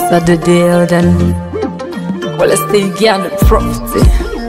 So the deal then. Well, let's stay on the property.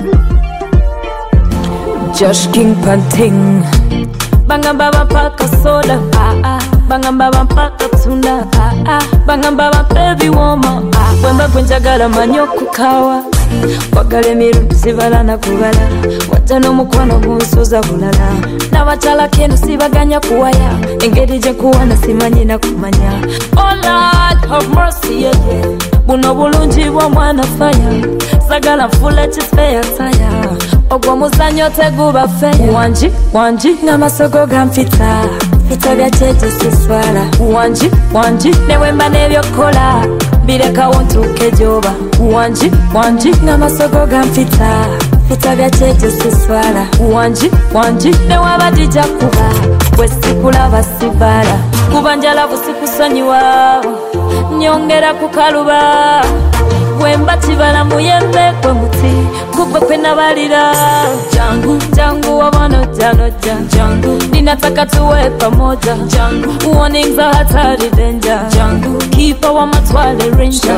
Josh King Panting. Bangamba bampaka soda, bangamba bampaka tunda, bangamba baby woman, bwemba gwenjagala manyo kukawa, wagala emirundi sibala na kubala, wajja n'omukwano gunsuuza bulala, n'abakyala keno sibaganya kuwaya, engeri gye nkuwana simanyi na kumanya. Oh Lord have mercy, yeah, yeah. Buno bulungi bw'omwana faya, sagala nfula kispeya taya, ogwo muzanyo teguba feya. Wanji, wanji, n'amasogo gampita, fita bya kyekyo siswala. Wanji, wanji, newemba n'ebyokola, birekawo ntuuke gyoba. Wanji, wanji, n'amasogo gampita, fita bya kyekyo siswala. Wanji, wanji, newaba dijja kuba, bwe sikulaba sibala, kuba njalavu sikusonyiwa, nyongera kukaluba, bwemba kibala muyembe gwe muti, gugwe kwe nabalira. Jangu, jangu wabano jano jangu, ninataka tuwe pamoja. Jangu, warnings are hatari danger. Jangu, keeper wa matwale ranger.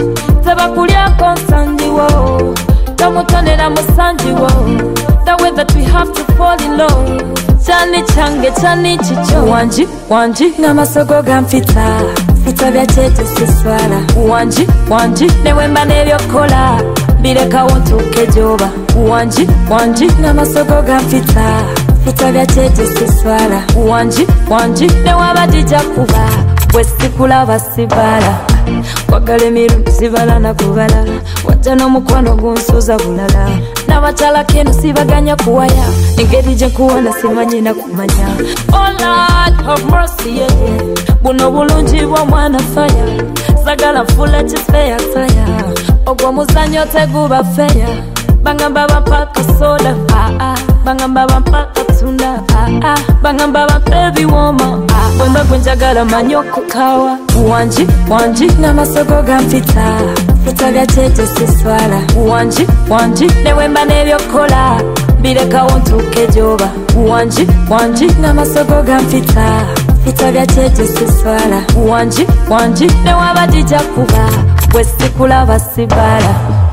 Teba kulyako nsanjiwo, tamutonera musanjiwo. The way that we have to fall in love. Chani change, chani chicho. Wanji, wanji, n'amasogo gampita, fita bya kyekyo siswala. Wanji, wanji, newemba n'ebyokola, birekawo ntuuke gyoba. Wanji, wanji, n'amasogo gampita, fita bya kyekyo siswala. Wanji, wanji, newaba dijja kuba, bwe sikulaba sibala, wagala emirundi sibala na kubala, wajja n'omukwano gunsuuza bulala, n'abakyala keno sibaganya kuwaya, engeri gye nkuwana simanyi na kumanya. Oh Lord have mercy, yeah, yeah. Buno bulungi bw'omwana faya, sagala nfula kispeya taya, ogwo muzanyo teguba feya. Bangamba bampaka soda, bangamba bampaka tunda, bangamba baby woman, bwemba gwenjagala manyo kukawa. Wanji, wanji, n'amasogo gampita, fita bya kyekyo siswala. Wanji, wanji, newemba n'ebyokola, birekawo ntuuke gyoba. Wanji, wanji, n'amasogo gampita, fita bya kyekyo siswala. Wanji, wanji, newaba dijja kuba, bwe sikulaba sibala.